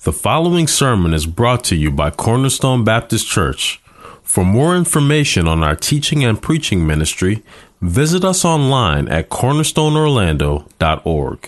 The following sermon is brought to you by Cornerstone Baptist Church. For more information on our teaching and preaching ministry, visit us online at cornerstoneorlando.org.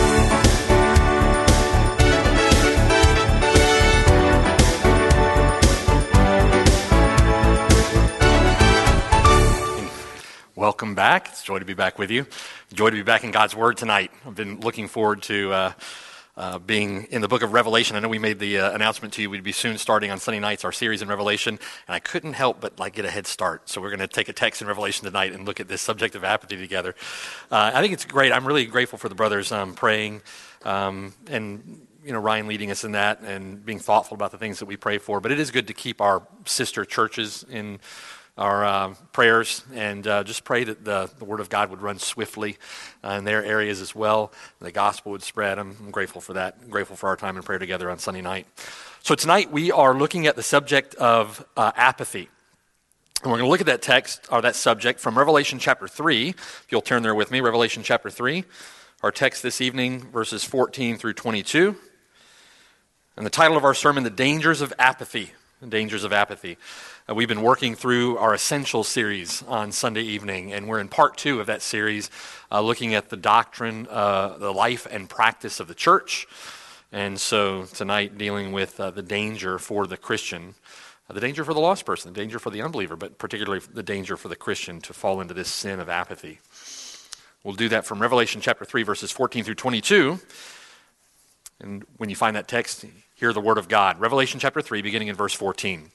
Welcome back. It's a joy to be back with you. Joy to be back in God's Word tonight. I've been looking forward to being in the book of Revelation. I know we made the announcement to you we'd be soon starting on Sunday nights our series in Revelation, and I couldn't help but get a head start. So we're going to take a text in Revelation tonight and look at this subject of apathy together. I think it's great. I'm really grateful for the brothers praying and Ryan leading us in that and being thoughtful about the things that we pray for. But it is good to keep our sister churches in our prayers and just pray that the Word of God would run swiftly in their areas as well, and the gospel would spread. I'm grateful for that. I'm grateful for our time in prayer together on Sunday night. So tonight we are looking at the subject of apathy. And we're going to look at that text, or that subject, from Revelation chapter 3. If you'll turn there with me, Revelation chapter 3. Our text this evening, verses 14 through 22. And the title of our sermon, The Dangers of Apathy. The Dangers of Apathy. We've been working through our Essentials series on Sunday evening, and we're in part 2 of that series, looking at the doctrine, the life and practice of the church. And so tonight, dealing with the danger for the Christian, the danger for the lost person, the danger for the unbeliever, but particularly the danger for the Christian to fall into this sin of apathy. We'll do that from Revelation chapter 3, verses 14 through 22. And when you find that text, hear the word of God. Revelation chapter 3, beginning in verse 14.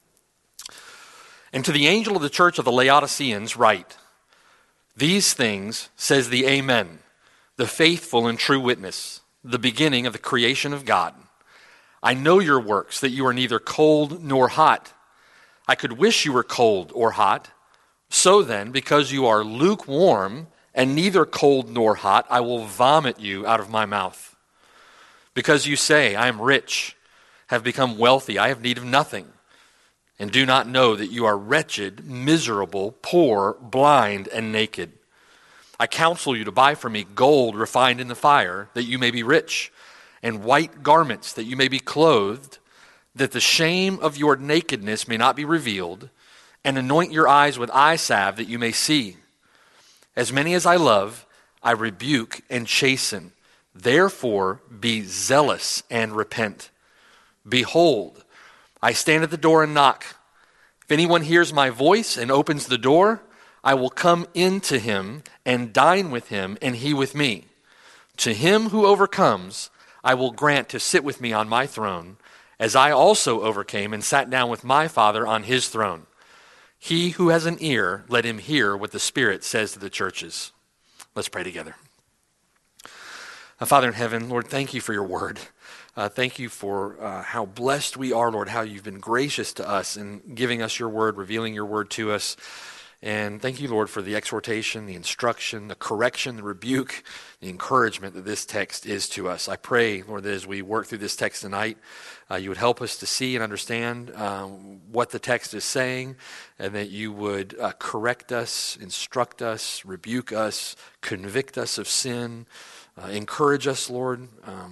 And to the angel of the church of the Laodiceans write, These things says the Amen, the faithful and true witness, the beginning of the creation of God. I know your works, that you are neither cold nor hot. I could wish you were cold or hot. So then, because you are lukewarm and neither cold nor hot, I will vomit you out of my mouth. Because you say, I am rich, have become wealthy, I have need of nothing, and do not know that you are wretched, miserable, poor, blind, and naked. I counsel you to buy from me gold refined in the fire, that you may be rich, and white garments, that you may be clothed, that the shame of your nakedness may not be revealed, and anoint your eyes with eye salve, that you may see. As many as I love, I rebuke and chasten. Therefore, be zealous and repent. Behold, I stand at the door and knock. If anyone hears my voice and opens the door, I will come in to him and dine with him and he with me. To him who overcomes, I will grant to sit with me on my throne, as I also overcame and sat down with my Father on his throne. He who has an ear, let him hear what the Spirit says to the churches. Let's pray together. Father in heaven, Lord, thank you for your word. Thank you for how blessed we are, Lord, how you've been gracious to us in giving us your word, revealing your word to us. And thank you, Lord, for the exhortation, the instruction, the correction, the rebuke, the encouragement that this text is to us. I pray, Lord, that as we work through this text tonight, you would help us to see and understand what the text is saying, and that you would correct us, instruct us, rebuke us, convict us of sin, encourage us, Lord.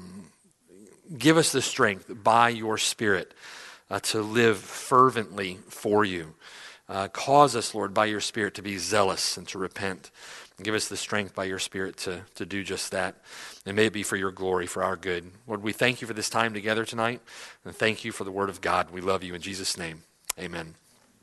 Give us the strength by your Spirit to live fervently for you. Cause us, Lord, by your Spirit to be zealous and to repent. And give us the strength by your Spirit to do just that. And may it be for your glory, for our good. Lord, we thank you for this time together tonight, and thank you for the word of God. We love you in Jesus' name. Amen.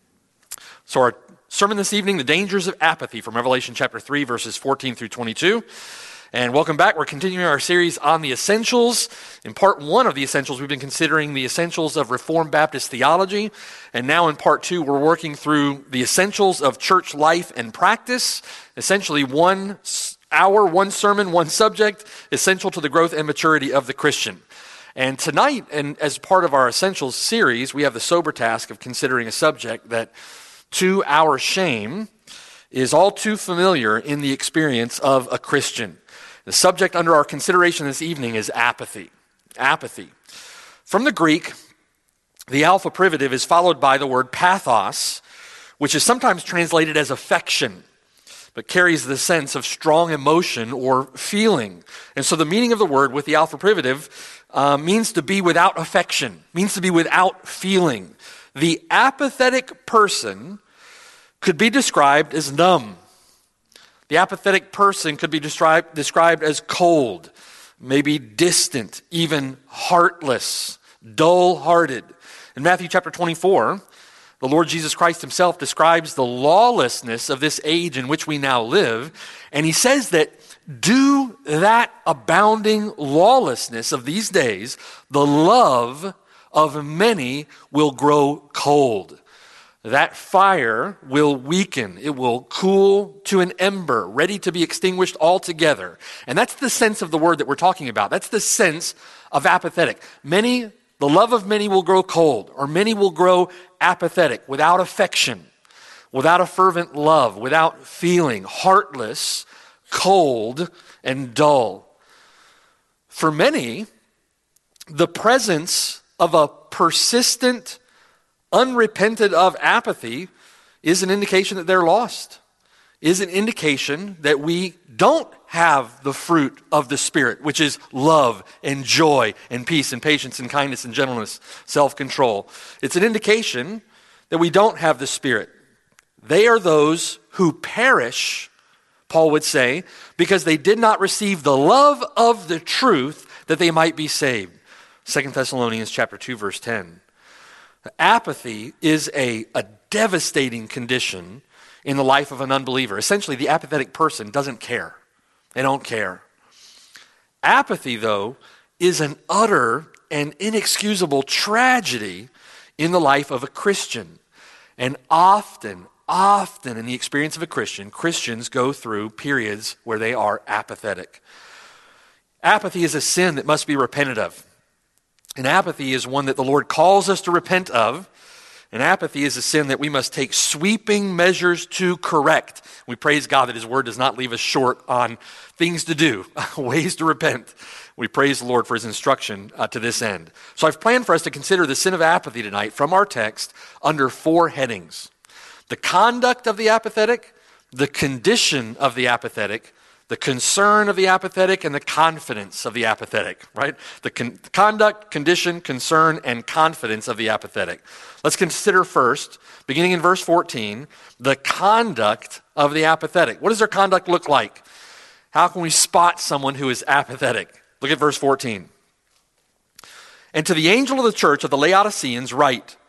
So our sermon this evening, The Dangers of Apathy, from Revelation chapter 3, verses 14 through 22. And welcome back. We're continuing our series on the Essentials. In part 1 of the Essentials, we've been considering the essentials of Reformed Baptist theology. And now in part 2, we're working through the essentials of church life and practice. Essentially 1 hour, 1 sermon, 1 subject, essential to the growth and maturity of the Christian. And tonight, and as part of our Essentials series, we have the sober task of considering a subject that, to our shame, is all too familiar in the experience of a Christian. The subject under our consideration this evening is apathy. Apathy. From the Greek, the alpha privative is followed by the word pathos, which is sometimes translated as affection, but carries the sense of strong emotion or feeling. And so the meaning of the word with the alpha privative means to be without affection, means to be without feeling. The apathetic person could be described as numb. The apathetic person could be described as cold, maybe distant, even heartless, dull-hearted. In Matthew chapter 24, the Lord Jesus Christ himself describes the lawlessness of this age in which we now live, and he says that due that abounding lawlessness of these days, the love of many will grow cold. That fire will weaken. It will cool to an ember, ready to be extinguished altogether. And that's the sense of the word that we're talking about. That's the sense of apathetic. The love of many will grow cold, or many will grow apathetic, without affection, without a fervent love, without feeling, heartless, cold, and dull. For many, the presence of a persistent, unrepented of apathy is an indication that they're lost, is an indication that we don't have the fruit of the Spirit, which is love and joy and peace and patience and kindness and gentleness, self-control. It's an indication that we don't have the Spirit. They are those who perish, Paul would say, because they did not receive the love of the truth that they might be saved. 2 Thessalonians chapter 2, verse 10. Apathy is a devastating condition in the life of an unbeliever. Essentially, the apathetic person doesn't care. They don't care. Apathy, though, is an utter and inexcusable tragedy in the life of a Christian. And often in the experience of a Christian, Christians go through periods where they are apathetic. Apathy is a sin that must be repented of. And apathy is one that the Lord calls us to repent of. And apathy is a sin that we must take sweeping measures to correct. We praise God that His Word does not leave us short on things to do, ways to repent. We praise the Lord for His instruction to this end. So I've planned for us to consider the sin of apathy tonight from our text under 4 headings. The conduct of the apathetic, the condition of the apathetic, the concern of the apathetic, and the confidence of the apathetic, right? The conduct, condition, concern, and confidence of the apathetic. Let's consider first, beginning in verse 14, the conduct of the apathetic. What does their conduct look like? How can we spot someone who is apathetic? Look at verse 14. And to the angel of the church of the Laodiceans write,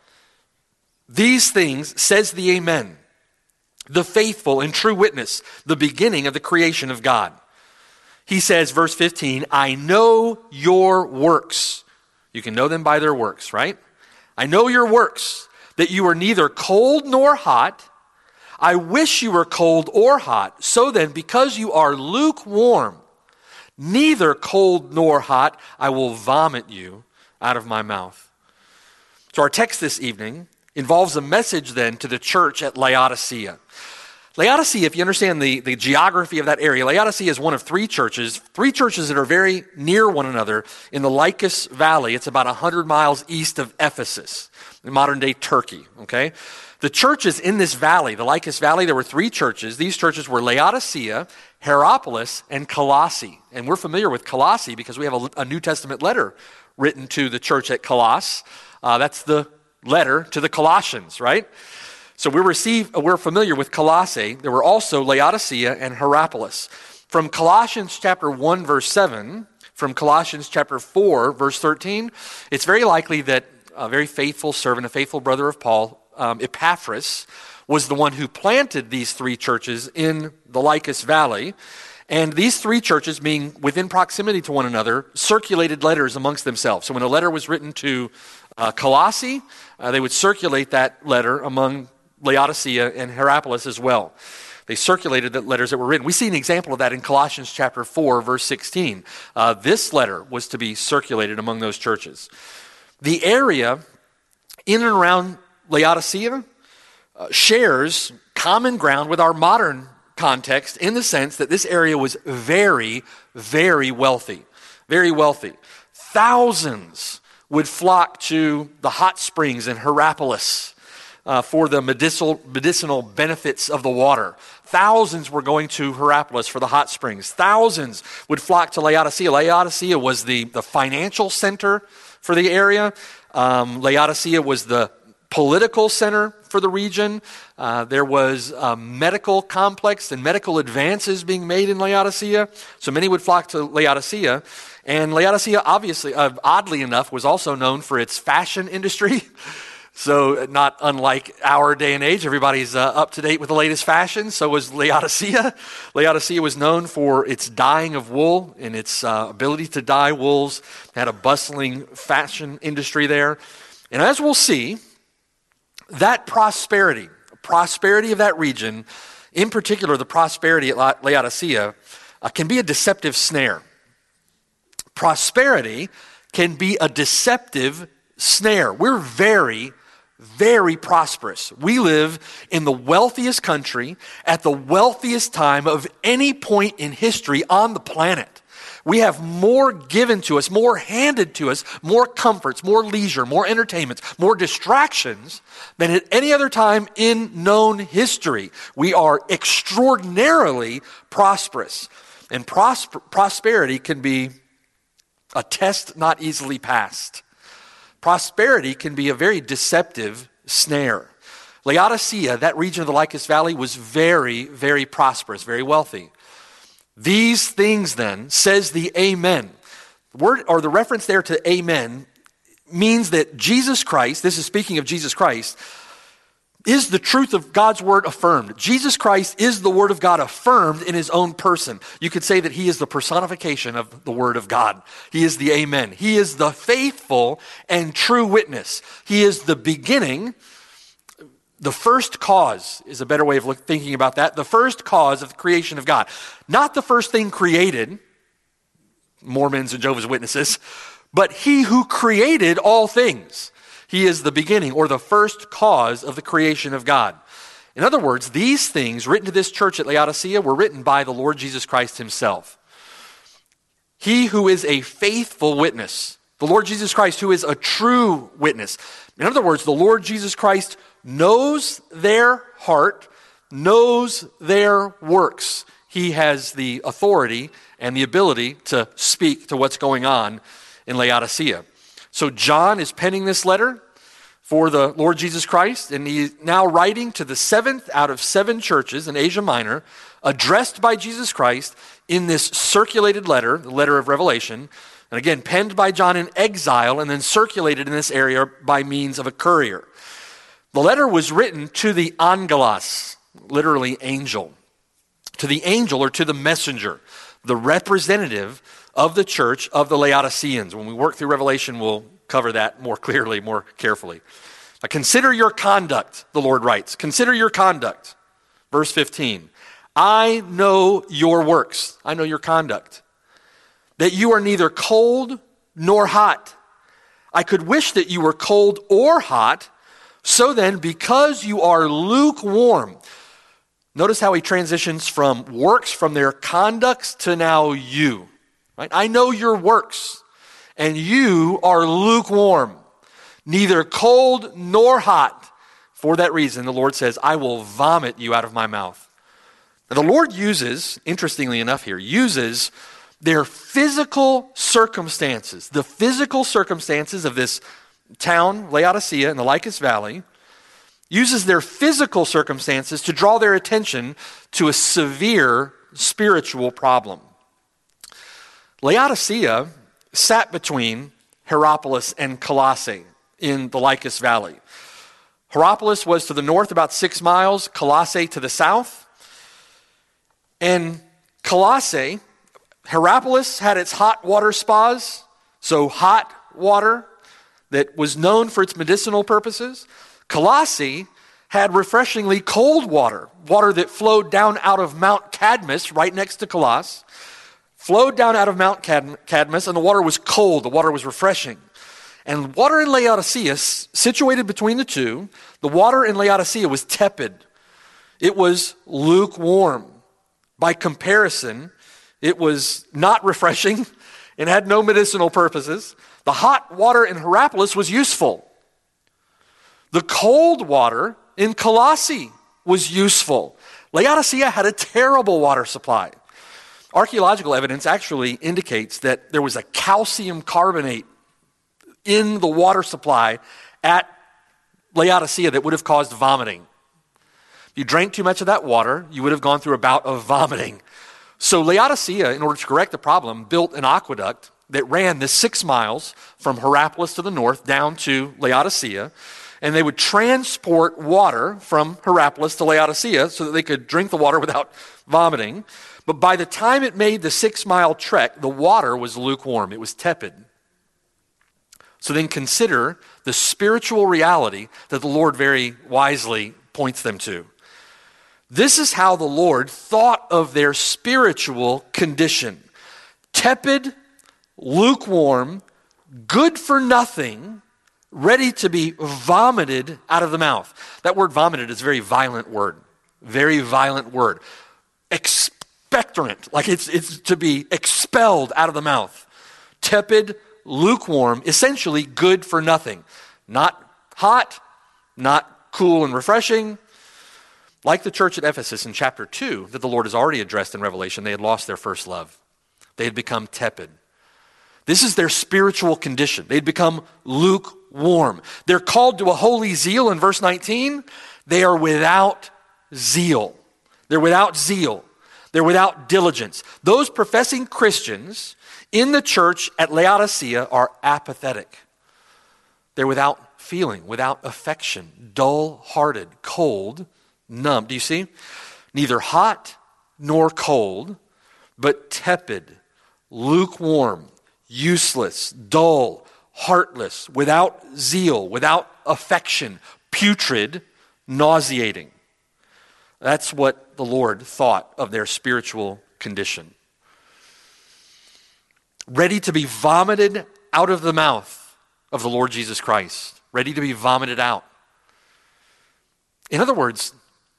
these things says the Amen, the faithful and true witness, the beginning of the creation of God. He says, verse 15, I know your works. You can know them by their works, right? I know your works, that you are neither cold nor hot. I wish you were cold or hot. So then, because you are lukewarm, neither cold nor hot, I will vomit you out of my mouth. So our text this evening involves a message then to the church at Laodicea. Laodicea, if you understand the geography of that area, Laodicea is one of 3 churches that are very near one another in the Lycus Valley. It's about 100 miles east of Ephesus, in modern-day Turkey, okay? The churches in this valley, the Lycus Valley, there were 3 churches. These churches were Laodicea, Hierapolis, and Colossae. And we're familiar with Colossae because we have a New Testament letter written to the church at Colossae. That's the letter to the Colossians, right? So we're familiar with Colossae. There were also Laodicea and Hierapolis. From Colossians chapter 1, verse 7, from Colossians chapter 4, verse 13, it's very likely that a very faithful servant, a faithful brother of Paul, Epaphras, was the one who planted these 3 churches in the Lycus Valley. And these 3 churches, being within proximity to one another, circulated letters amongst themselves. So when a letter was written to Colossae, they would circulate that letter among Laodicea and Hierapolis as well. They circulated the letters that were written. We see an example of that in Colossians chapter 4, verse 16. This letter was to be circulated among those churches. The area in and around Laodicea shares common ground with our modern context in the sense that this area was very, very wealthy. Very wealthy. Thousands would flock to the hot springs in Hierapolis. for the medicinal benefits of the water. Thousands were going to Hierapolis for the hot springs. Thousands would flock to Laodicea. Laodicea was the financial center for the area. Laodicea was the political center for the region. There was a medical complex and medical advances being made in Laodicea. So many would flock to Laodicea. And Laodicea, obviously, oddly enough, was also known for its fashion industry. So not unlike our day and age, everybody's up to date with the latest fashion. So was Laodicea. Laodicea was known for its dyeing of wool and its ability to dye wools. It had a bustling fashion industry there. And as we'll see, that prosperity of that region, in particular the prosperity at Laodicea, can be a deceptive snare. Prosperity can be a deceptive snare. We're very, very prosperous. We live in the wealthiest country at the wealthiest time of any point in history on the planet. We have more given to us, more handed to us, more comforts, more leisure, more entertainments, more distractions than at any other time in known history. We are extraordinarily prosperous. And prosperity can be a test not easily passed. Prosperity can be a very deceptive snare. Laodicea, that region of the Lycus Valley, was very, very prosperous, very wealthy. These things then, says the Amen. The word or the reference there to Amen means that Jesus Christ, this is speaking of Jesus Christ, is the truth of God's word affirmed. Jesus Christ is the word of God affirmed in his own person. You could say that he is the personification of the word of God. He is the Amen. He is the faithful and true witness. He is the beginning. The first cause is a better way of thinking about that. The first cause of the creation of God. Not the first thing created, Mormons and Jehovah's Witnesses, but he who created all things. He is the beginning or the first cause of the creation of God. In other words, these things written to this church at Laodicea were written by the Lord Jesus Christ himself. He who is a faithful witness. The Lord Jesus Christ who is a true witness. In other words, the Lord Jesus Christ knows their heart, knows their works. He has the authority and the ability to speak to what's going on in Laodicea. So John is penning this letter for the Lord Jesus Christ, and he's now writing to the 7th out of 7 churches in Asia Minor, addressed by Jesus Christ in this circulated letter, the letter of Revelation, and again, penned by John in exile and then circulated in this area by means of a courier. The letter was written to the angelos, literally angel, to the angel or to the messenger, the representative of the church of the Laodiceans. When we work through Revelation, we'll cover that more clearly, more carefully. Consider your conduct, the Lord writes. Consider your conduct. Verse 15. I know your works. I know your conduct. That you are neither cold nor hot. I could wish that you were cold or hot. So then, because you are lukewarm. Notice how he transitions from works, from their conducts to now you. Right? I know your works, and you are lukewarm, neither cold nor hot. For that reason, the Lord says, I will vomit you out of my mouth. And the Lord uses, interestingly enough here, uses their physical circumstances, the physical circumstances of this town, Laodicea, in the Lycus Valley, uses their physical circumstances to draw their attention to a severe spiritual problem. Laodicea sat between Hierapolis and Colossae in the Lycus Valley. Hierapolis was to the north about 6 miles, Colossae to the south. And Colossae, Hierapolis had its hot water spas, so hot water that was known for its medicinal purposes. Colossae had refreshingly cold water, water that flowed down out of Mount Cadmus, right next to Colossae, flowed down out of Mount Cadmus, and the water was cold, the water was refreshing. And water in Laodicea, situated between the two, the water in Laodicea was tepid. It was lukewarm. By comparison, it was not refreshing and had no medicinal purposes. The hot water in Hierapolis was useful. The cold water in Colossae was useful. Laodicea had a terrible water supply. Archaeological evidence actually indicates that there was a calcium carbonate in the water supply at Laodicea that would have caused vomiting. If you drank too much of that water, you would have gone through a bout of vomiting. So Laodicea, in order to correct the problem, built an aqueduct that ran the 6 miles from Hierapolis to the north down to Laodicea, and they would transport water from Hierapolis to Laodicea so that they could drink the water without vomiting. But by the time it made the 6-mile trek, the water was lukewarm. It was tepid. So then consider the spiritual reality that the Lord very wisely points them to. This is how the Lord thought of their spiritual condition. Tepid, lukewarm, good for nothing, ready to be vomited out of the mouth. That word vomited is a very violent word. Very violent word. Expectorant, like it's to be expelled out of the mouth. Tepid, lukewarm, essentially good for nothing. Not hot, not cool and refreshing. Like the church at Ephesus in chapter 2 that the Lord has already addressed in Revelation, they had lost their first love. They had become tepid. This is their spiritual condition. They'd become lukewarm. They're called to a holy zeal in verse 19. They are without zeal. They're without zeal. They're without diligence. Those professing Christians in the church at Laodicea are apathetic. They're without feeling, without affection, dull-hearted, cold, numb. Do you see? Neither hot nor cold, but tepid, lukewarm, useless, dull, heartless, without zeal, without affection, putrid, nauseating. That's what the Lord thought of their spiritual condition. Ready to be vomited out of the mouth of the Lord Jesus Christ. Ready to be vomited out. In other words,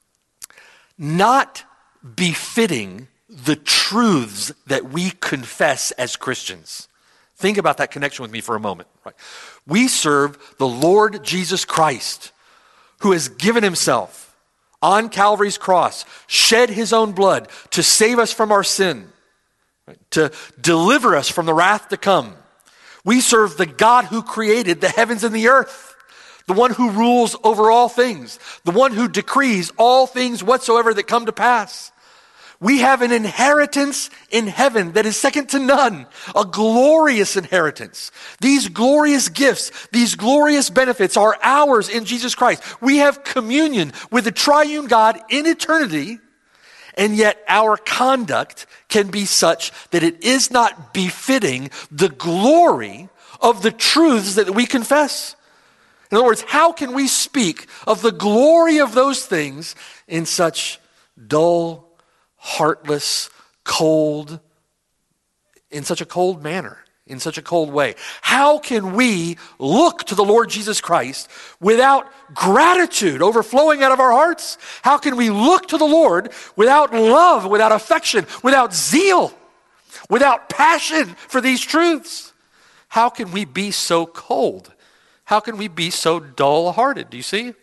not befitting the truths that we confess as Christians. Think about that connection with me for a moment. Right? We serve the Lord Jesus Christ, who has given himself on Calvary's cross, shed his own blood to save us from our sin, right? To deliver us from the wrath to come. We serve the God who created the heavens and the earth, the one who rules over all things, the one who decrees all things whatsoever that come to pass. We have an inheritance in heaven that is second to none, a glorious inheritance. These glorious gifts, these glorious benefits are ours in Jesus Christ. We have communion with the triune God in eternity, and yet our conduct can be such that it is not befitting the glory of the truths that we confess. In other words, how can we speak of the glory of those things in such dull, heartless, cold, in such a cold manner, in such a cold way? How can we look to the Lord Jesus Christ without gratitude overflowing out of our hearts? How can we look to the Lord without love, without affection, without zeal, without passion for these truths? How can we be so cold? How can we be so dull-hearted? Do you see?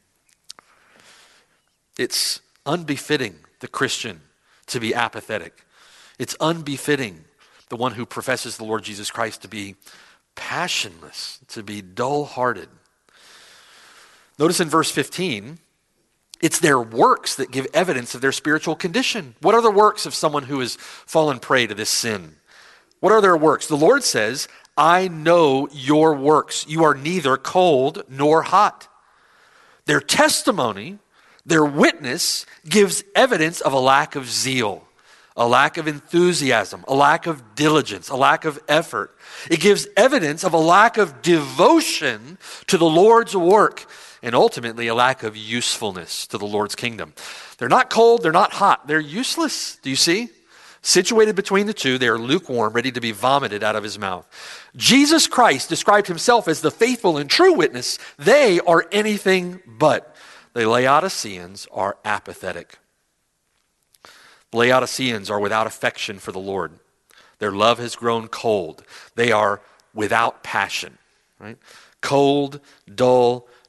It's unbefitting the Christian to be apathetic. It's unbefitting the one who professes the Lord Jesus Christ to be passionless, to be dull-hearted. Notice in verse 15, it's their works that give evidence of their spiritual condition. What are the works of someone who has fallen prey to this sin? What are their works? The Lord says, I know your works. You are neither cold nor hot. Their testimony, their witness, gives evidence of a lack of zeal, a lack of enthusiasm, a lack of diligence, a lack of effort. It gives evidence of a lack of devotion to the Lord's work, and ultimately a lack of usefulness to the Lord's kingdom. They're not cold, they're not hot, they're useless. Do you see? Situated between the two, they are lukewarm, ready to be vomited out of his mouth. Jesus Christ described himself as the faithful and true witness. They are anything but. The Laodiceans are apathetic. The Laodiceans are without affection for the Lord. Their love has grown cold. They are without passion. Right? Cold, dull,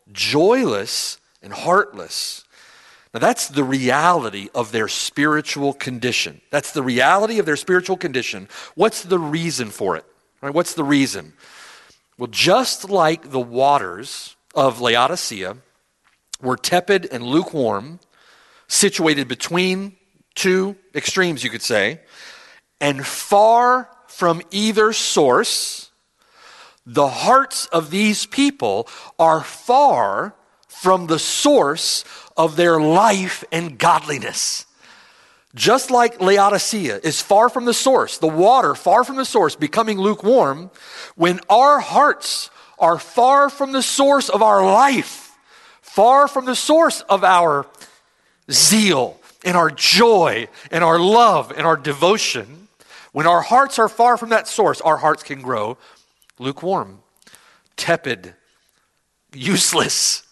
joyless, and heartless. Now that's the reality of their spiritual condition. That's the reality of their spiritual condition. What's the reason for it? Right? What's the reason? Well, just like the waters of Laodicea were tepid and lukewarm, situated between two extremes, you could say, and far from either source, the hearts of these people are far from the source of their life and godliness. Just like Laodicea is far from the source, the water far from the source, becoming lukewarm, when our hearts are far from the source of our life, far from the source of our zeal and our joy and our love and our devotion, when our hearts are far from that source, our hearts can grow lukewarm, tepid, useless.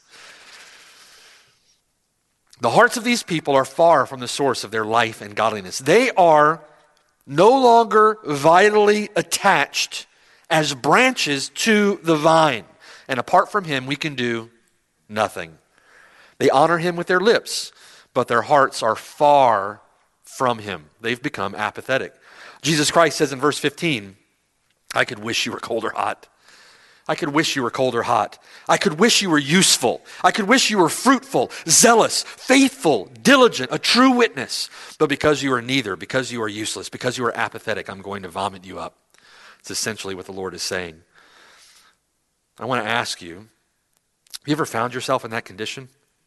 The hearts of these people are far from the source of their life and godliness. They are no longer vitally attached as branches to the vine. And apart from him, we can do nothing. They honor him with their lips, but their hearts are far from him. They've become apathetic. Jesus Christ says in verse 15, I could wish you were cold or hot. I could wish you were cold or hot. I could wish you were useful. I could wish you were fruitful, zealous, faithful, diligent, a true witness. But because you are neither, because you are useless, because you are apathetic, I'm going to vomit you up. It's essentially what the Lord is saying. I want to ask you, have you ever found yourself in that condition?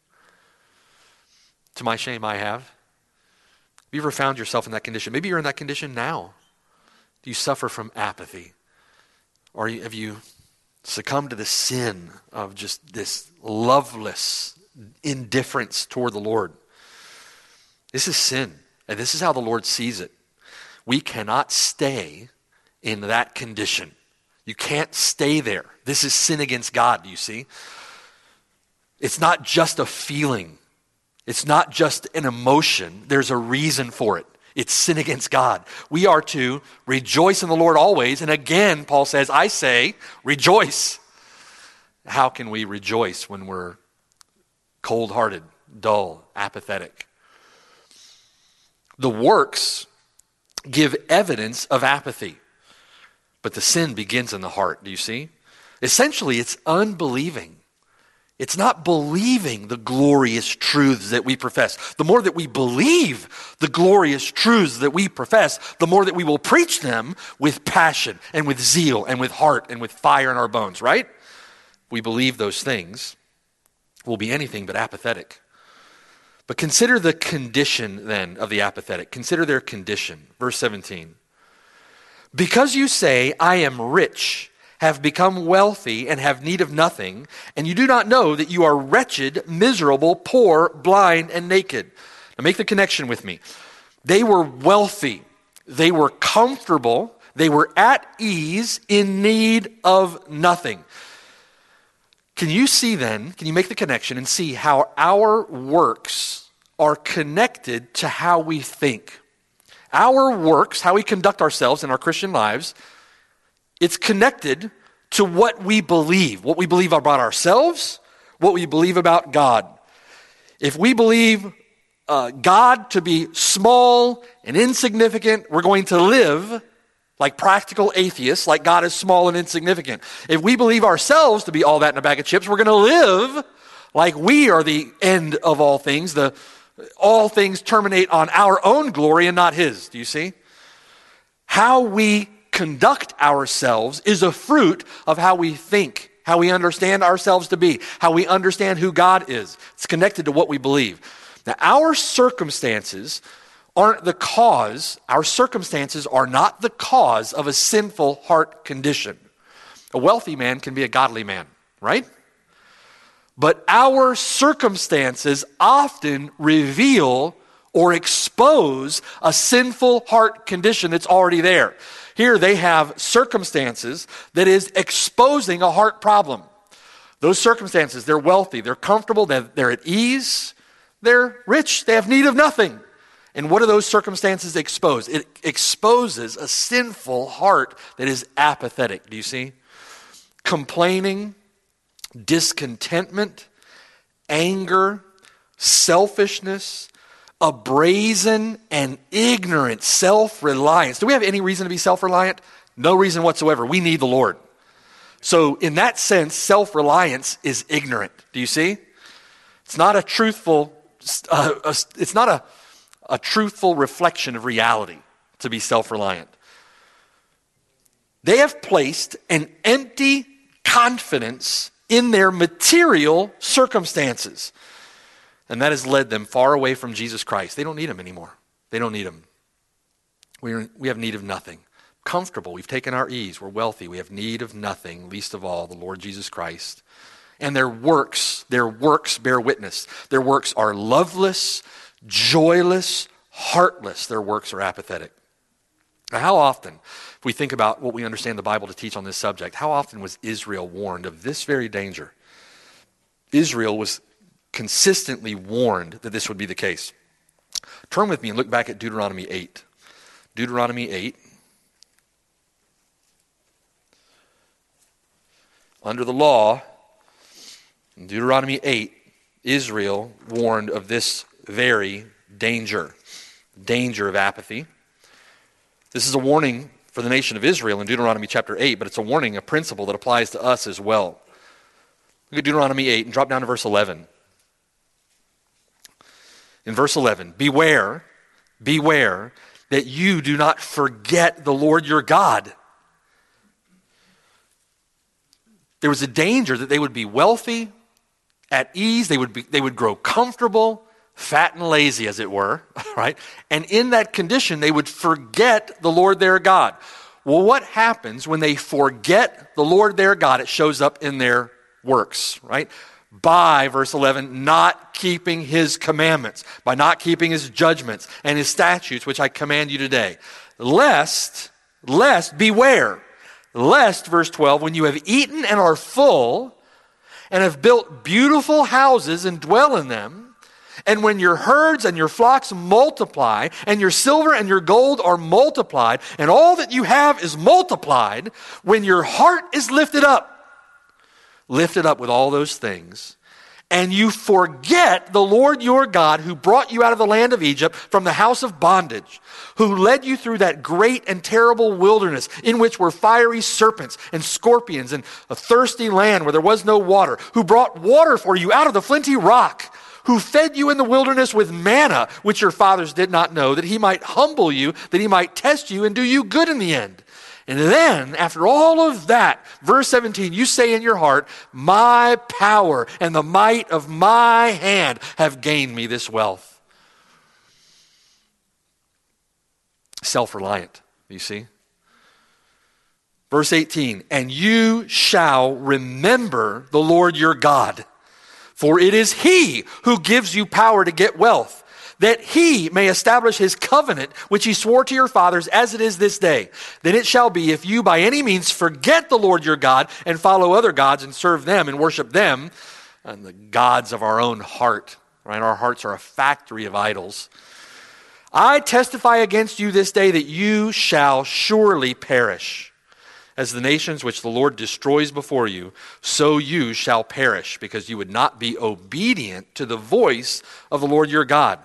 To my shame, I have. Have you ever found yourself in that condition? Maybe you're in that condition now. Do you suffer from apathy? Or have you succumbed to the sin of just this loveless indifference toward the Lord? This is sin, and this is how the Lord sees it. We cannot stay in that condition. You can't stay there. This is sin against God, do you see? It's not just a feeling. It's not just an emotion. There's a reason for it. It's sin against God. We are to rejoice in the Lord always. And again, Paul says, I say, rejoice. How can we rejoice when we're cold-hearted, dull, apathetic? The works give evidence of apathy, but the sin begins in the heart. Do you see? Essentially, it's unbelieving. It's not believing the glorious truths that we profess. The more that we believe the glorious truths that we profess, the more that we will preach them with passion and with zeal and with heart and with fire in our bones, right? If we believe those things, we'll be anything but apathetic. But consider the condition then of the apathetic. Consider their condition. Verse 17. Because you say, I am rich, have become wealthy, and have need of nothing, and you do not know that you are wretched, miserable, poor, blind, and naked. Now make the connection with me. They were wealthy. They were comfortable. They were at ease, in need of nothing. Can you see then, can you make the connection and see how our works are connected to how we think? Our works, how we conduct ourselves in our Christian lives, it's connected to what we believe about ourselves, what we believe about God. If we believe God to be small and insignificant, we're going to live like practical atheists, like God is small and insignificant. If we believe ourselves to be all that in a bag of chips, we're going to live like we are the end of all things. All things terminate on our own glory and not His. Do you see? How we conduct ourselves is a fruit of how we think, how we understand ourselves to be, how we understand who God is. It's connected to what we believe. Now, our circumstances aren't the cause. Our circumstances are not the cause of a sinful heart condition. A wealthy man can be a godly man, right? But our circumstances often reveal or expose a sinful heart condition that's already there. Here they have circumstances that is exposing a heart problem. Those circumstances, they're wealthy, they're comfortable, they're at ease, they're rich, they have need of nothing. And what do those circumstances expose? It exposes a sinful heart that is apathetic. Do you see? Complaining, discontentment, anger, selfishness, a brazen and ignorant self-reliance. Do we have any reason to be self-reliant? No reason whatsoever. We need the Lord. So in that sense, self-reliance is ignorant. Do you see? It's not a truthful, a truthful reflection of reality to be self-reliant. They have placed an empty confidence in their material circumstances. And that has led them far away from Jesus Christ. They don't need him anymore. They don't need him. We have need of nothing. Comfortable, we've taken our ease, we're wealthy, we have need of nothing, least of all the Lord Jesus Christ. And their works bear witness. Their works are loveless, joyless, heartless. Their works are apathetic. Now, how often, if we think about what we understand the Bible to teach on this subject, how often was Israel warned of this very danger? Israel was consistently warned that this would be the case. Turn with me and look back at Deuteronomy 8. Deuteronomy 8. Under the law, in Deuteronomy 8, Israel warned of this very danger of apathy. This is a warning for the nation of Israel in Deuteronomy chapter 8, but it's a warning, a principle that applies to us as well. Look at Deuteronomy 8 and drop down to verse 11. In verse 11, beware that you do not forget the Lord your God. There was a danger that they would be wealthy, at ease, they would grow comfortable, fat and lazy, as it were, right? And in that condition, they would forget the Lord their God. Well, what happens when they forget the Lord their God? It shows up in their works, right? By, verse 11, not keeping his commandments, by not keeping his judgments and his statutes, which I command you today. Lest, beware, lest, verse 12, when you have eaten and are full, and have built beautiful houses and dwell in them, and when your herds and your flocks multiply, and your silver and your gold are multiplied, and all that you have is multiplied, when your heart is lifted up with all those things, and you forget the Lord your God who brought you out of the land of Egypt from the house of bondage, who led you through that great and terrible wilderness in which were fiery serpents and scorpions and a thirsty land where there was no water, who brought water for you out of the flinty rock, who fed you in the wilderness with manna, which your fathers did not know, that he might humble you, that he might test you and do you good in the end. And then, after all of that, verse 17, you say in your heart, my power and the might of my hand have gained me this wealth. Self-reliant, you see. Verse 18, and you shall remember the Lord your God, for it is he who gives you power to get wealth, that he may establish his covenant, which he swore to your fathers as it is this day. Then it shall be, if you by any means forget the Lord your God and follow other gods and serve them and worship them, and the gods of our own heart, right? Our hearts are a factory of idols. I testify against you this day that you shall surely perish. As the nations which the Lord destroys before you, so you shall perish, because you would not be obedient to the voice of the Lord your God.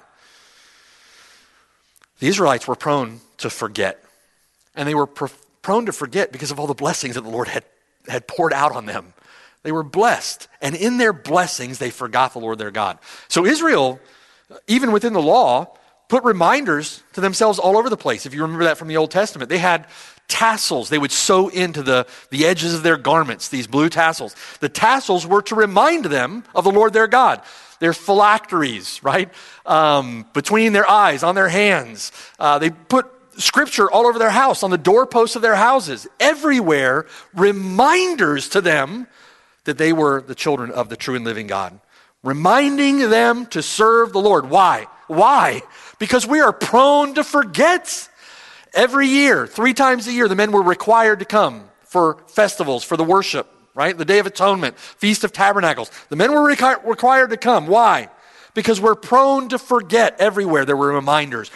The Israelites were prone to forget. And they were prone to forget because of all the blessings that the Lord had poured out on them. They were blessed. And in their blessings, they forgot the Lord their God. So Israel, even within the law, put reminders to themselves all over the place. If you remember that from the Old Testament, they had tassels they would sew into the edges of their garments, these blue tassels. The tassels were to remind them of the Lord their God. Their phylacteries, right? Between their eyes, on their hands. They put scripture all over their house, on the doorposts of their houses. Everywhere, reminders to them that they were the children of the true and living God. Reminding them to serve the Lord. Why? Why? Because we are prone to forget. Every year, 3 times a year, the men were required to come for festivals, for the worship. Right? The Day of Atonement, Feast of Tabernacles. The men were required to come. Why? Because we're prone to forget everywhere. There were reminders.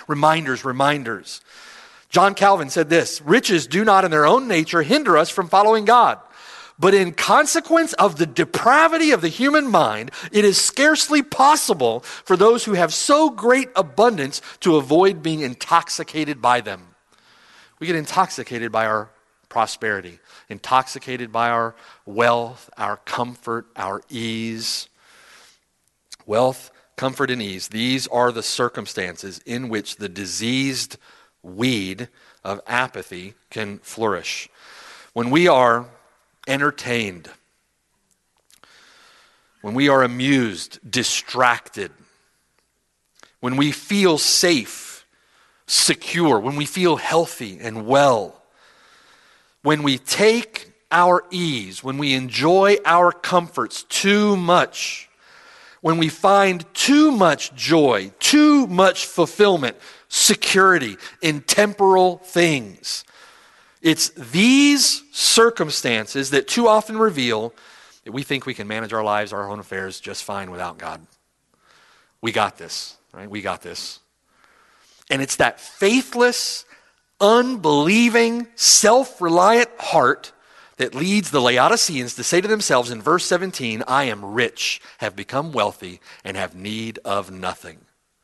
John Calvin said this, riches do not in their own nature hinder us from following God, But in consequence of the depravity of the human mind, it is scarcely possible for those who have so great abundance to avoid being intoxicated by them. We get intoxicated by our prosperity, intoxicated by our wealth, our comfort, our ease. Wealth, comfort, and ease. These are the circumstances in which the diseased weed of apathy can flourish. When we are entertained, when we are amused, distracted, when we feel safe, secure, when we feel healthy and well, when we take our ease, when we enjoy our comforts too much, when we find too much joy, too much fulfillment, security in temporal things, it's these circumstances that too often reveal that we think we can manage our lives, our own affairs just fine without God. We got this, right? We got this. And it's that faithless, unbelieving, self-reliant heart that leads the Laodiceans to say to themselves in verse 17, I am rich, have become wealthy, and have need of nothing.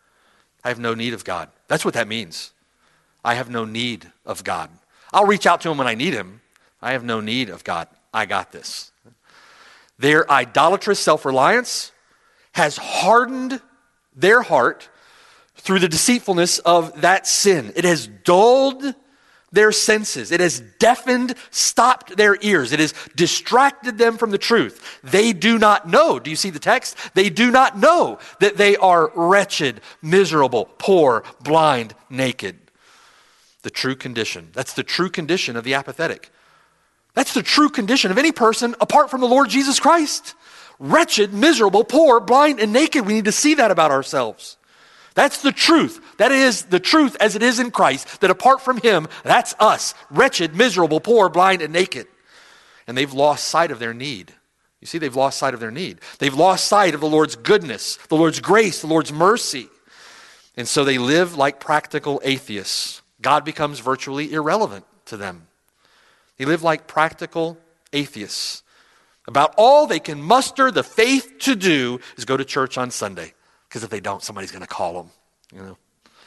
I have no need of God. That's what that means. I have no need of God. I'll reach out to him when I need him. I have no need of God. I got this. Their idolatrous self-reliance has hardened their heart through the deceitfulness of that sin. It has dulled their senses. It has deafened, stopped their ears. It has distracted them from the truth. They do not know. Do you see the text? They do not know that they are wretched, miserable, poor, blind, naked. The true condition. That's the true condition of the apathetic. That's the true condition of any person apart from the Lord Jesus Christ. Wretched, miserable, poor, blind, and naked. We need to see that about ourselves. That's the truth. That is the truth as it is in Christ, that apart from him, that's us. Wretched, miserable, poor, blind, and naked. And they've lost sight of their need. You see, they've lost sight of their need. They've lost sight of the Lord's goodness, the Lord's grace, the Lord's mercy. And so they live like practical atheists. God becomes virtually irrelevant to them. They live like practical atheists. About all they can muster the faith to do is go to church on Sunday. Because if they don't, somebody's going to call them, you know.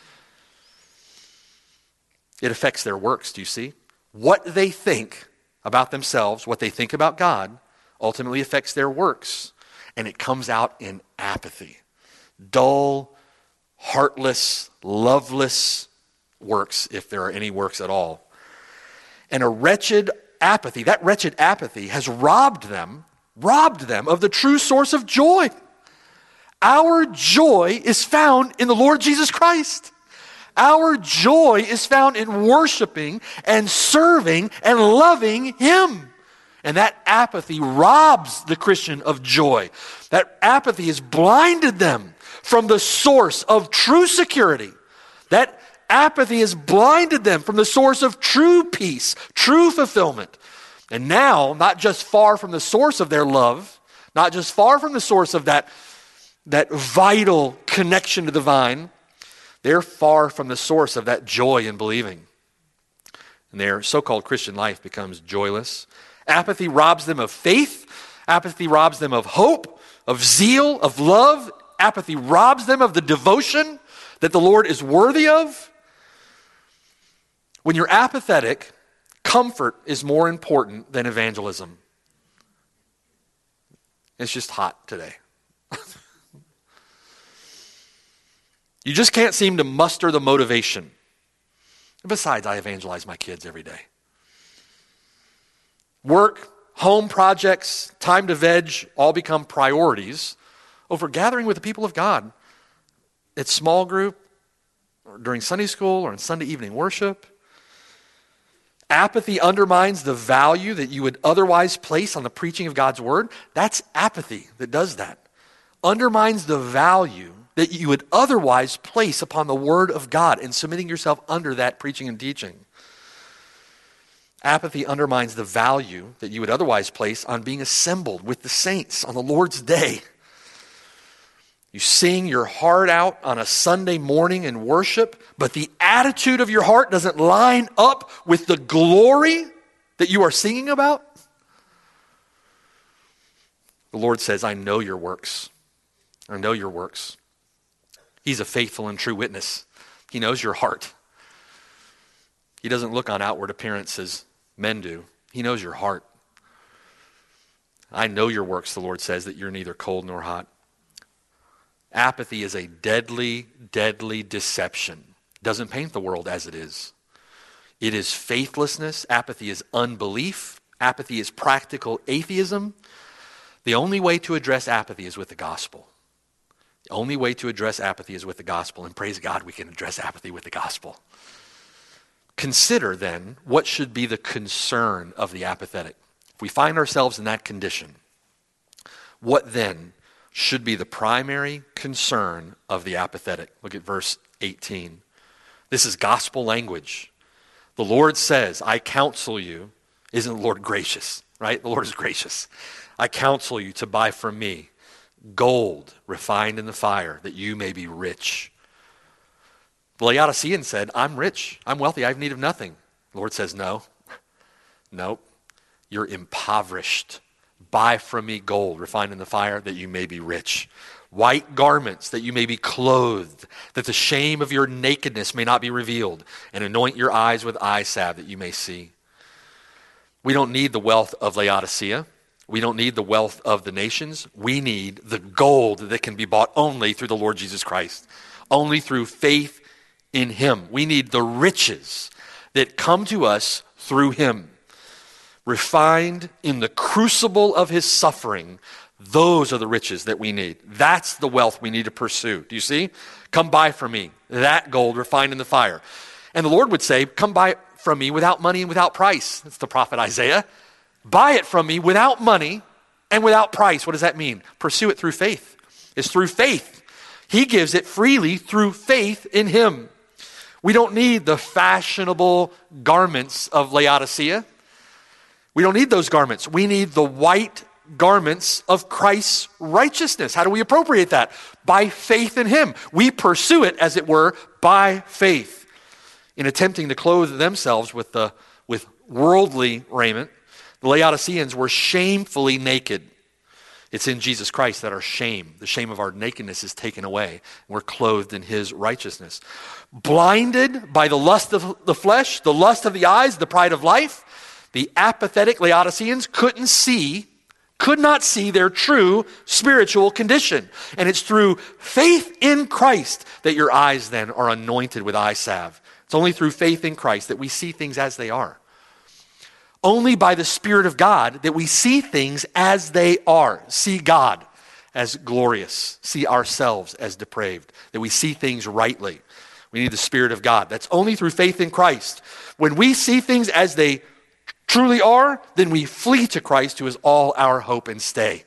It affects their works, do you see? What they think about themselves, what they think about God, ultimately affects their works. And it comes out in apathy. Dull, heartless, loveless works, if there are any works at all. And a wretched apathy, that wretched apathy has robbed them of the true source of joy. Our joy is found in the Lord Jesus Christ. Our joy is found in worshiping and serving and loving him. And that apathy robs the Christian of joy. That apathy has blinded them from the source of true security. That apathy has blinded them from the source of true peace, true fulfillment. And now, not just far from the source of their love, not just far from the source of that vital connection to the vine, they're far from the source of that joy in believing. And their so-called Christian life becomes joyless. Apathy robs them of faith. Apathy robs them of hope, of zeal, of love. Apathy robs them of the devotion that the Lord is worthy of. When you're apathetic, comfort is more important than evangelism. It's just hot today. You just can't seem to muster the motivation. Besides, I evangelize my kids every day. Work, home projects, time to veg all become priorities over gathering with the people of God at small group, or during Sunday school, or in Sunday evening worship. Apathy undermines the value that you would otherwise place on the preaching of God's word. That's apathy that does that. Undermines the value that you would otherwise place upon the word of God and submitting yourself under that preaching and teaching. Apathy undermines the value that you would otherwise place on being assembled with the saints on the Lord's day. You sing your heart out on a Sunday morning in worship, but the attitude of your heart doesn't line up with the glory that you are singing about. The Lord says, I know your works. I know your works. He's a faithful and true witness. He knows your heart. He doesn't look on outward appearance as men do. He knows your heart. I know your works, the Lord says, that you're neither cold nor hot. Apathy is a deadly, deadly deception. It doesn't paint the world as it is. It is faithlessness. Apathy is unbelief. Apathy is practical atheism. The only way to address apathy is with the gospel. The only way to address apathy is with the gospel. And praise God, we can address apathy with the gospel. Consider then what should be the concern of the apathetic. If we find ourselves in that condition, what then should be the primary concern of the apathetic? Look at verse 18. This is gospel language. The Lord says, I counsel you. Isn't the Lord gracious, right? The Lord is gracious. I counsel you to buy from me gold refined in the fire, that you may be rich. The Laodicean said, I'm rich, I'm wealthy, I have need of nothing. The Lord says, no, you're impoverished. Buy from me gold refined in the fire, that you may be rich. White garments, that you may be clothed, that the shame of your nakedness may not be revealed, and anoint your eyes with eye salve, that you may see. We don't need the wealth of Laodicea. We don't need the wealth of the nations. We need the gold that can be bought only through the Lord Jesus Christ, only through faith in him. We need the riches that come to us through him. Refined in the crucible of his suffering, those are the riches that we need. That's the wealth we need to pursue. Do you see? Come buy from me that gold refined in the fire. And the Lord would say, come buy from me without money and without price. That's the prophet Isaiah. Buy it from me without money and without price. What does that mean? Pursue it through faith. It's through faith. He gives it freely through faith in him. We don't need the fashionable garments of Laodicea. We don't need those garments. We need the white garments of Christ's righteousness. How do we appropriate that? By faith in him. We pursue it, as it were, by faith. In attempting to clothe themselves with worldly raiment, the Laodiceans were shamefully naked. It's in Jesus Christ that our shame, the shame of our nakedness, is taken away. We're clothed in his righteousness. Blinded by the lust of the flesh, the lust of the eyes, the pride of life, the apathetic Laodiceans could not see their true spiritual condition. And it's through faith in Christ that your eyes then are anointed with eye salve. It's only through faith in Christ that we see things as they are. Only by the Spirit of God that we see things as they are. See God as glorious. See ourselves as depraved. That we see things rightly. We need the Spirit of God. That's only through faith in Christ. When we see things as they truly are, then we flee to Christ, who is all our hope and stay.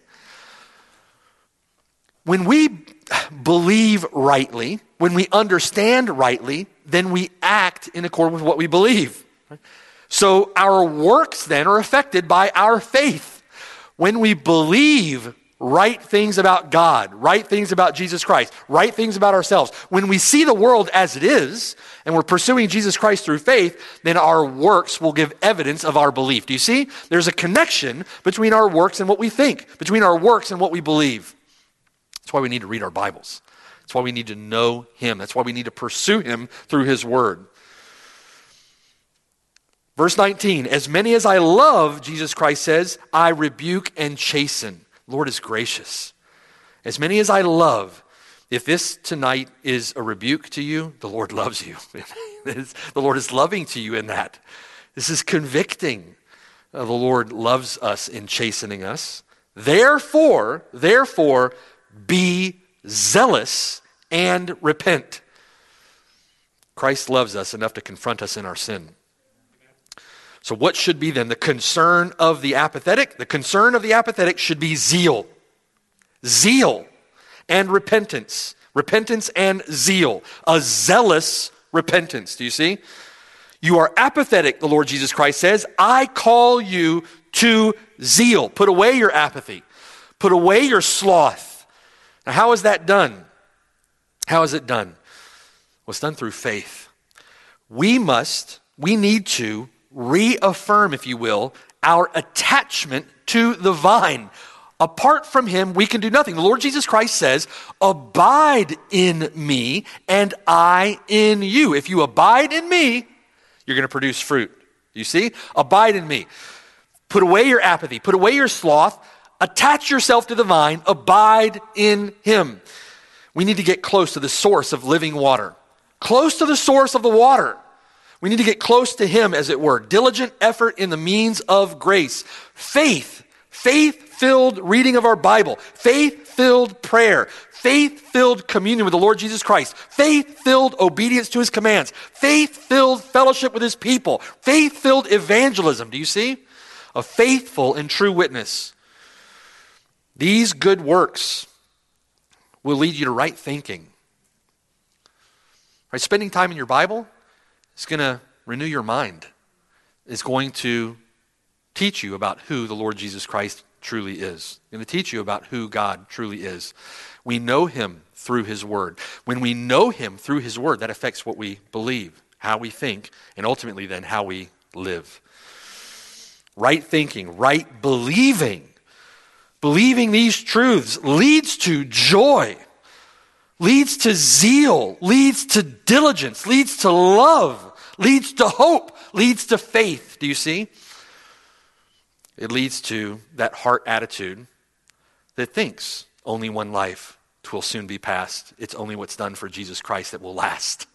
When we believe rightly, when we understand rightly, then we act in accord with what we believe. So our works then are affected by our faith. When we believe right things about God, right things about Jesus Christ, right things about ourselves, when we see the world as it is, and we're pursuing Jesus Christ through faith, then our works will give evidence of our belief. Do you see? There's a connection between our works and what we think, between our works and what we believe. That's why we need to read our Bibles. That's why we need to know him. That's why we need to pursue him through his word. Verse 19, as many as I love, Jesus Christ says, I rebuke and chasten. Lord is gracious. As many as I love. If this tonight is a rebuke to you, the Lord loves you. The Lord is loving to you in that. This is convicting. The Lord loves us in chastening us. Therefore, be zealous and repent. Christ loves us enough to confront us in our sin. So what should be then the concern of the apathetic? The concern of the apathetic should be zeal. Zeal and repentance. Repentance and zeal. A zealous repentance. Do you see? You are apathetic, the Lord Jesus Christ says. I call you to zeal. Put away your apathy. Put away your sloth. Now, how is that done? How is it done? Well, it's done through faith. We need to reaffirm, if you will, our attachment to the vine. Apart from him, we can do nothing. The Lord Jesus Christ says, abide in me and I in you. If you abide in me, you're going to produce fruit. You see? Abide in me. Put away your apathy. Put away your sloth. Attach yourself to the vine. Abide in him. We need to get close to the source of living water. Close to the source of the water. We need to get close to him, as it were. Diligent effort in the means of grace. Faith-filled reading of our Bible. Faith-filled prayer. Faith-filled communion with the Lord Jesus Christ. Faith-filled obedience to his commands. Faith-filled fellowship with his people. Faith-filled evangelism. Do you see? A faithful and true witness. These good works will lead you to right thinking. Right? Spending time in your Bible is going to renew your mind. It's going to teach you about who the Lord Jesus Christ truly is. It's going to teach you about who God truly is. We know him through his word. When we know him through his word, that affects what we believe, how we think, and ultimately then how we live. Right thinking, right believing. Believing these truths leads to joy, leads to zeal, leads to diligence, leads to love, leads to hope, leads to faith. Do you see? It leads to that heart attitude that thinks only one life, 'twill soon be past. It's only what's done for Jesus Christ that will last.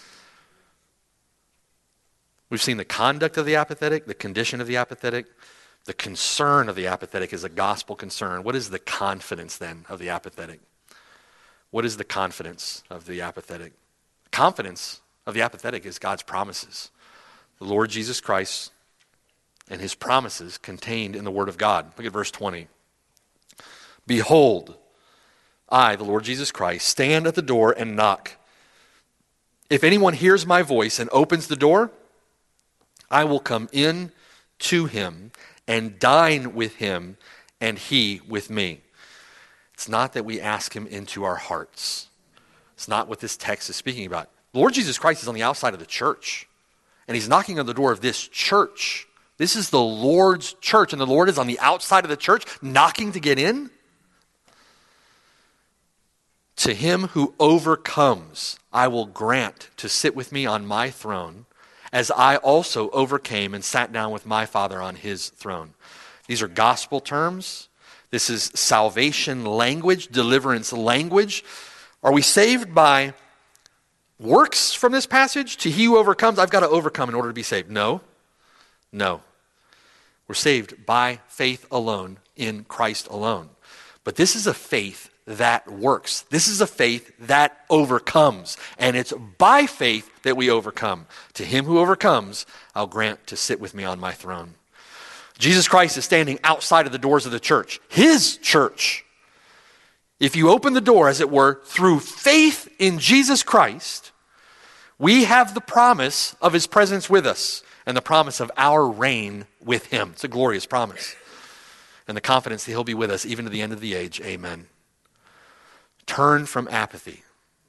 We've seen the conduct of the apathetic, the condition of the apathetic. The concern of the apathetic is a gospel concern. What is the confidence then of the apathetic? What is the confidence of the apathetic? Confidence of the apathetic is God's promises. The Lord Jesus Christ and his promises contained in the Word of God. Look at verse 20. Behold, I, the Lord Jesus Christ, stand at the door and knock. If anyone hears my voice and opens the door, I will come in to him and dine with him and he with me. It's not that we ask him into our hearts. It's not what this text is speaking about. The Lord Jesus Christ is on the outside of the church, and he's knocking on the door of this church. This is the Lord's church, and the Lord is on the outside of the church, knocking to get in. To him who overcomes, I will grant to sit with me on my throne, as I also overcame and sat down with my Father on his throne. These are gospel terms. This is salvation language, deliverance language. Are we saved by works from this passage? To he who overcomes, I've got to overcome in order to be saved. No. We're saved by faith alone, in Christ alone. But this is a faith that works. This is a faith that overcomes. And it's by faith that we overcome. To him who overcomes, I'll grant to sit with me on my throne. Jesus Christ is standing outside of the doors of the church. His church. If you open the door, as it were, through faith in Jesus Christ, we have the promise of his presence with us and the promise of our reign with him. It's a glorious promise. And the confidence that he'll be with us even to the end of the age. Amen. Turn from apathy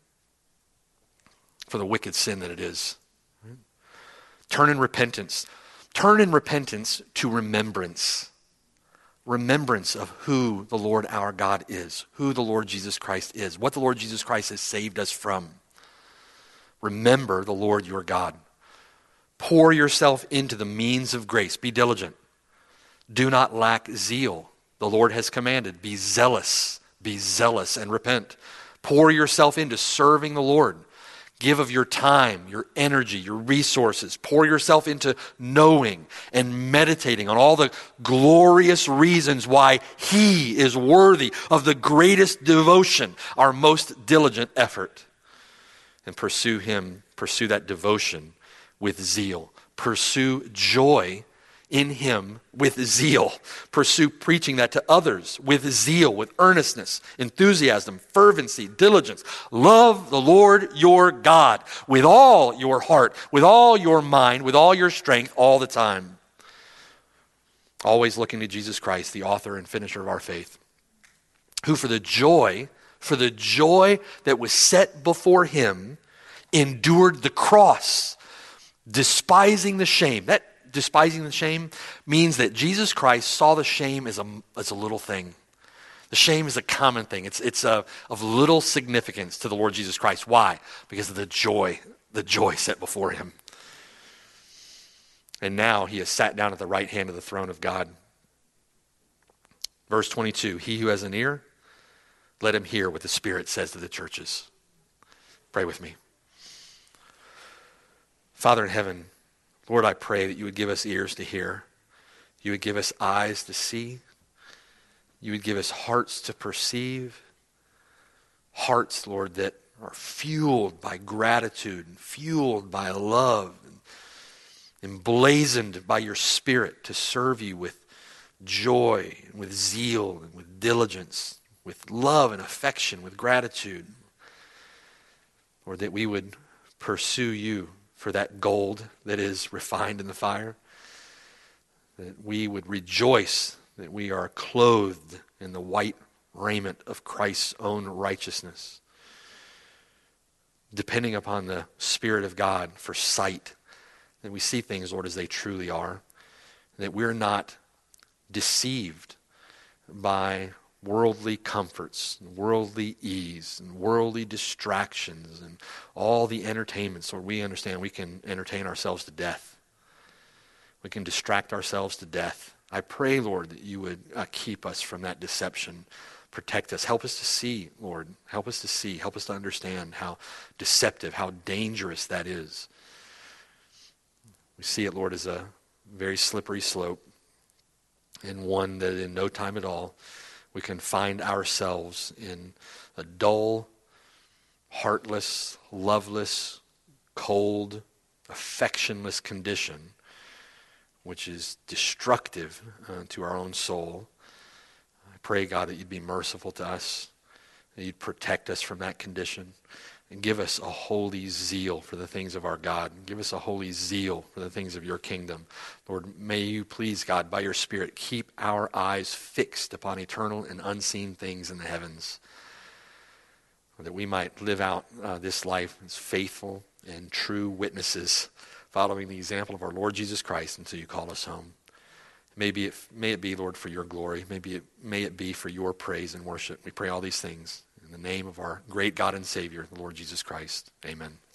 for the wicked sin that it is. Turn in repentance. Turn in repentance to remembrance. Remembrance of who the Lord our God is, who the Lord Jesus Christ is, what the Lord Jesus Christ has saved us from. Remember the Lord your God. Pour yourself into the means of grace. Be diligent. Do not lack zeal. The Lord has commanded, be zealous and repent. Pour yourself into serving the Lord. Give of your time, your energy, your resources. Pour yourself into knowing and meditating on all the glorious reasons why he is worthy of the greatest devotion, our most diligent effort. And pursue him, pursue that devotion with zeal. Pursue joy in him with zeal. Pursue preaching that to others with zeal, with earnestness, enthusiasm, fervency, diligence. Love the Lord your God with all your heart, with all your mind, with all your strength, all the time. Always looking to Jesus Christ, the author and finisher of our faith, who for the joy that was set before him, endured the cross, despising the shame. That despising the shame means that Jesus Christ saw the shame as a little thing. The shame is a common thing. It's of little significance to the Lord Jesus Christ. Why? Because of the joy set before him. And now he has sat down at the right hand of the throne of God. Verse 22, he who has an ear, let him hear what the Spirit says to the churches. Pray with me. Father in heaven, Lord, I pray that you would give us ears to hear. You would give us eyes to see. You would give us hearts to perceive. Hearts, Lord, that are fueled by gratitude and fueled by love and emblazoned by your Spirit to serve you with joy and with zeal and with diligence, with love and affection, with gratitude. Lord, that we would pursue you for that gold that is refined in the fire. That we would rejoice that we are clothed in the white raiment of Christ's own righteousness. Depending upon the Spirit of God for sight, that we see things, Lord, as they truly are. That we're not deceived by worldly comforts, and worldly ease, and worldly distractions, and all the entertainments. Lord, we understand we can entertain ourselves to death. We can distract ourselves to death. I pray, Lord, that you would keep us from that deception. Protect us. Help us to see, Lord. Help us to see. Help us to understand how deceptive, how dangerous that is. We see it, Lord, as a very slippery slope, and one that in no time at all we can find ourselves in a dull, heartless, loveless, cold, affectionless condition, which is destructive to our own soul. I pray, God, that you'd be merciful to us, that you'd protect us from that condition, and give us a holy zeal for the things of our God. Give us a holy zeal for the things of your kingdom. Lord, may you please, God, by your Spirit, keep our eyes fixed upon eternal and unseen things in the heavens, that we might live out this life as faithful and true witnesses, following the example of our Lord Jesus Christ until you call us home. May it be, Lord, for your glory. May it be for your praise and worship. We pray all these things in the name of our great God and Savior, the Lord Jesus Christ. Amen.